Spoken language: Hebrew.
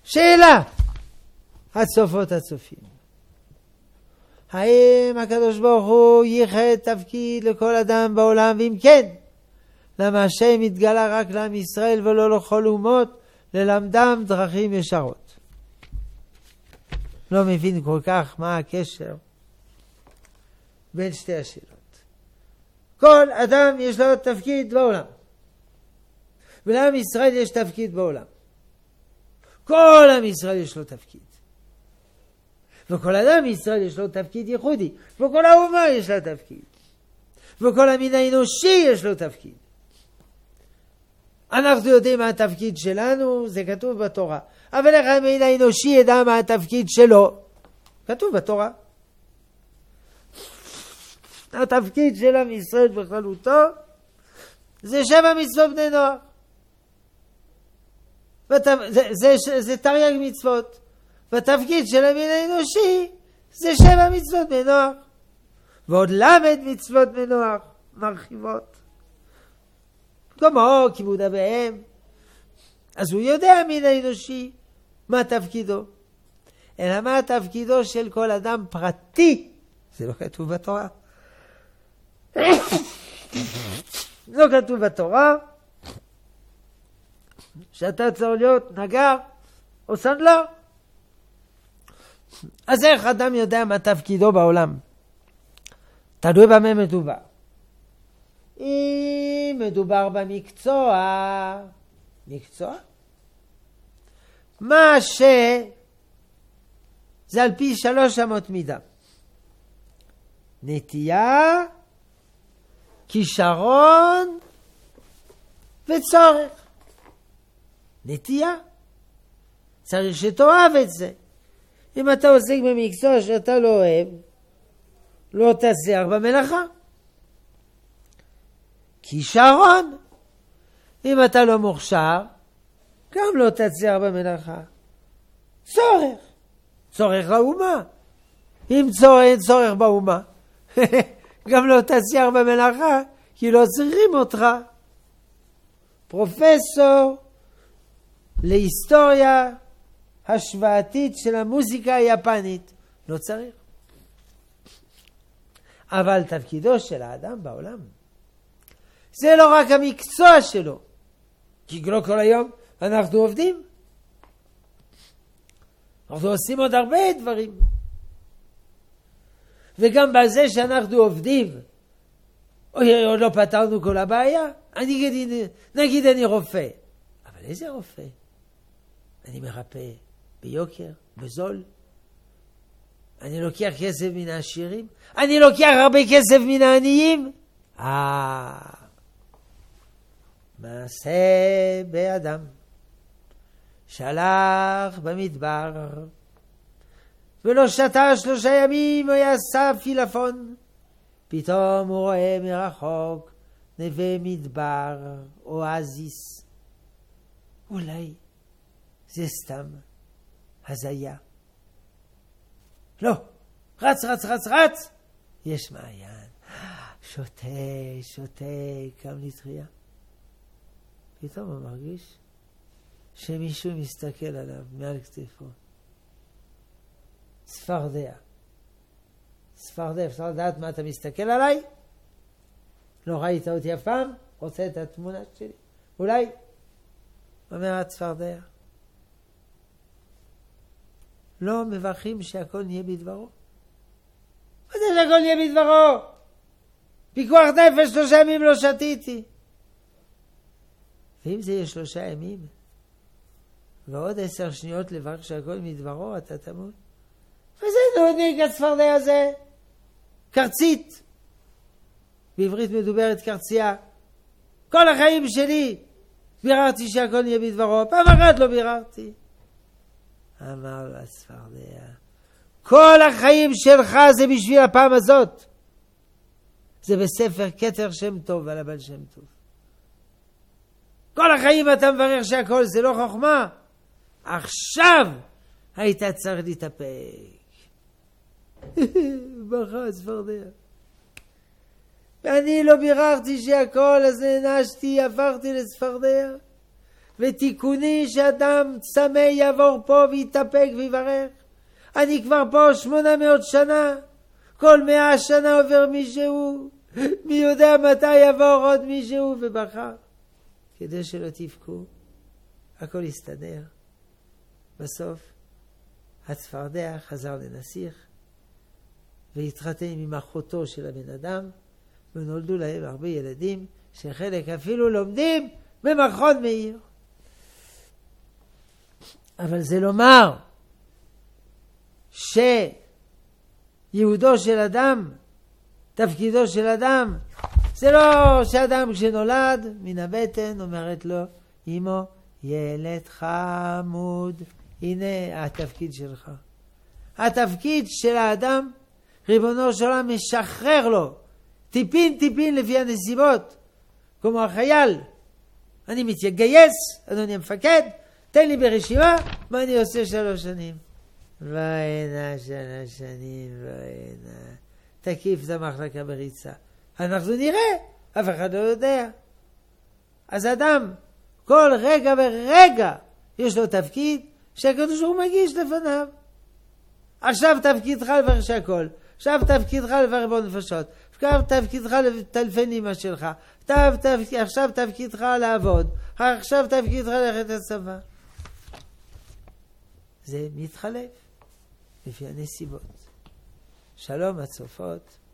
שאלה, הצופות הצופים. האם הקדוש ברוך הוא ייחד תפקיד לכל אדם בעולם, ואם כן, למה השם התגלה רק לעם ישראל ולא לכל אומות, ללמדם דרכים ישרות? לא מבין כל כך מה הקשר בין שתי השאלות. כל אדם יש לו תפקיד בעולם, ולעם ישראל יש תפקיד בעולם. כל עם ישראל יש לו תפקיד, וכל אדם ישראל יש לו תפקיד ייחודי, וכל האומה יש לה תפקיד, וכל המין האנושי יש לו תפקיד. אנחנו יודעים מה התפקיד שלנו, זה כתוב בתורה, אבל איך המין האנושי ידע מה התפקיד שלו? כתוב בתורה. התפקיד של עם ישראל בכללותו זה 7 מצוות בני נוח. זה תרי"ג מצוות. והתפקיד של המין האנושי זה 7 מצוות בני נוח. ועוד למד מצוות בני נוח מרחיבות. כמו כיבוד אב ואם. אז הוא יודע המין האנושי מה תפקידו. אלא מה תפקידו של כל אדם פרטי. זה לא כתוב בתורה. לא כתוב בתורה שאתה צריך להיות נגר או סנדלר. אז איך אדם יודע מה תפקידו בעולם? תלוי במה מדובר. אם מדובר במקצוע, מה שזה על פי 3 אמות מידה: נטייה, כישרון וצורך. נטייה, צריך שתאהב את זה. אם אתה עוסק במקצוע שאתה לא אוהב, לא תצליח במלאכה. כישרון, אם אתה לא מוכשר, גם לא תצליח במלאכה. צורך לאומה. אם אין צורך באומה, גם לא תצליח במלאכה, כי לא צריכים אותך. פרופסור להיסטוריה השוואתית של המוזיקה היפנית, לא צריך. אבל תפקידו של האדם בעולם זה לא רק המקצוע שלו, כי לא כל היום אנחנו עובדים, אנחנו עושים עוד הרבה דברים, וגם בזה שאנחנו עובדים עוד לא פתרנו כל הבעיה. נגיד אני רופא, אבל איזה רופא? אני מרפא ביוקר, בזול. אני לוקח כסף מן העשירים, אני לוקח הרבה כסף מן העניים. מעשה באדם שלח במדבר, ולא שתה 3 ימים, הוא יעשה פילפון. פתאום הוא רואה מרחוק נווה מדבר, אואזיס. אולי זה סתם הזיה. לא, רץ, יש מעיין, שותה, קם לתחייה. פתאום הוא מרגיש שמישהו מסתכל עליו מעל כתפו. צפרדע, אפשר לדעת מה אתה מסתכל עליי? לא ראית אותי אף פעם? רוצה את התמונה שלי? אולי? אומר הצפרדע, לא מברכים שהכל נהיה בדברו. מה זה שהכל נהיה בדברו? פיקוח נפש 3 ימים לא שתיתי. ואם זה יהיה 3 ימים ועוד 10 שניות לברך שהכל מדברו, אתה תמות. וזה נודניק הצפרדע הזה, קרצית. בעברית מדוברת קרצייה. כל החיים שלי ביררתי שהכל נהיה בדברו, פעם אחת לא ביררתי. אמר לו הצפרדע, כל החיים שלך זה בשביל הפעם הזאת. זה בספר כתר שם טוב על הבעל שם טוב. כל החיים אתה מברך שהכל, זה לא חוכמה. עכשיו היית צריך להתאפק. בכה הצפרדע. ואני לא ביררתי שהכל, אז נענשתי, הפכתי לצפרדע. ותיקוני שאדם צמא יעבור פה ויתאפק ויברך. אני כבר פה 800 שנה, כל 100 שנה עובר מישהו, מי יודע מתי יעבור עוד מישהו, ובחר. כדי שלא תבכו, הכל יסתדר. בסוף הצפרדע חזר לנסיך, והתחתן עם אחותו של הבן אדם, ונולדו להם הרבה ילדים, שחלק אפילו לומדים במכון מאיר. אבל זה לומר שיהודו של אדם, תפקידו של אדם, זה לא שאדם כשנולד מן הבטן אומרת לו, אמא, ילד חמוד, הנה התפקיד שלך. התפקיד של האדם, ריבונו של עולם משחרר לו, טיפין טיפין לפי הנסיבות, כמו החייל. אני מתגייס, אדוני המפקד, תן לי ברשימה מה אני עושה 3 שנים. והנה 3 שנים, והנה. תקיף את המחלקה בריצה. אנחנו נראה, אף אחד לא יודע. אז אדם, כל רגע ורגע יש לו תפקיד שהקדוש ברוך הוא מגיש לפניו. עכשיו תפקידך לברך הכל. עכשיו תפקידך לברך בו נפשות. עכשיו תפקידך לטלפן אמא שלך. עכשיו תפקידך לעבוד. עכשיו תפקידך ללכת לצבא. זה מתחלף לפי הנסיבות. שלום הצופות.